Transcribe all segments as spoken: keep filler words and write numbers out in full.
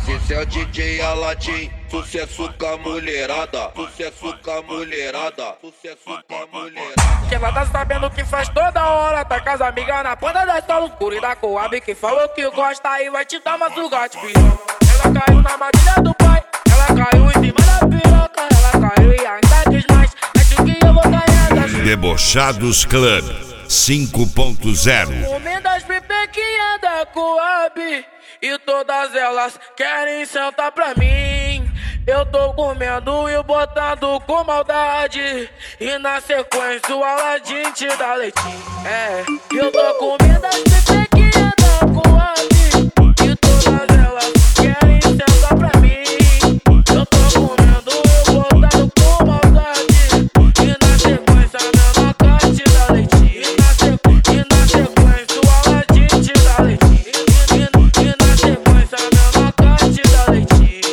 Mas esse é o D J Aladim, sucesso com a mulherada, sucesso com a mulherada, sucesso com a mulherada. Que ela tá sabendo que faz toda hora, tá com as amigas na ponta da escola escura e da Coab, que falou que gosta e vai te dar uma sugate, piroca. Ela caiu na armadilha do pai, ela caiu em cima da piroca, ela caiu e ainda diz mais, acho que eu vou ganhar da chuva. Debochados Club cinco ponto zero. Comendo as pipequinhas da Coab e todas elas querem sentar pra mim. Eu tô comendo e botando com maldade, e na sequência o Aladim te dá leitinho. É, eu tô comendo as pipequinhas da Coab e todas elas querem sentar pra mim. Eu tô comendo e botando com maldade, e na sequência a menor te dá leitinho. E na, sequ... e na sequência o Aladim te dá leitinho. E, e na sequência a menor te dá leitinho.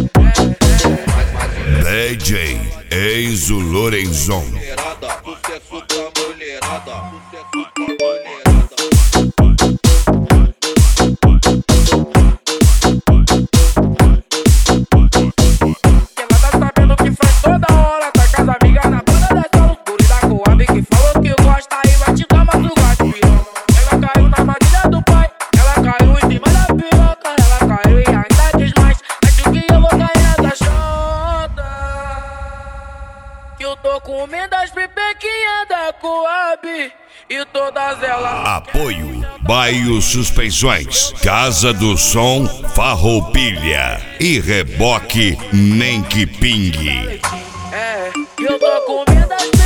D J Enzo Lorenzon. Mulherada, sucesso com a mulherada, sucesso com a mulherada. Que ela tá sabendo que faz toda hora, tá com as amigas na banda da escola escura e da Coab, que falou que gosta e vai te dar uma sugate, piroca. Ela caiu na armadilha do pai, ela caiu em cima da piroca, ela caiu e ainda diz mais, acho que eu vou ganhar da chota. Que eu tô comendo as pipequinhas da Coab e todas elas. Apoio Baio Suspensões, Casa do Som Farroupilha e Reboque Nem Que Pingue. É, eu tô comendo as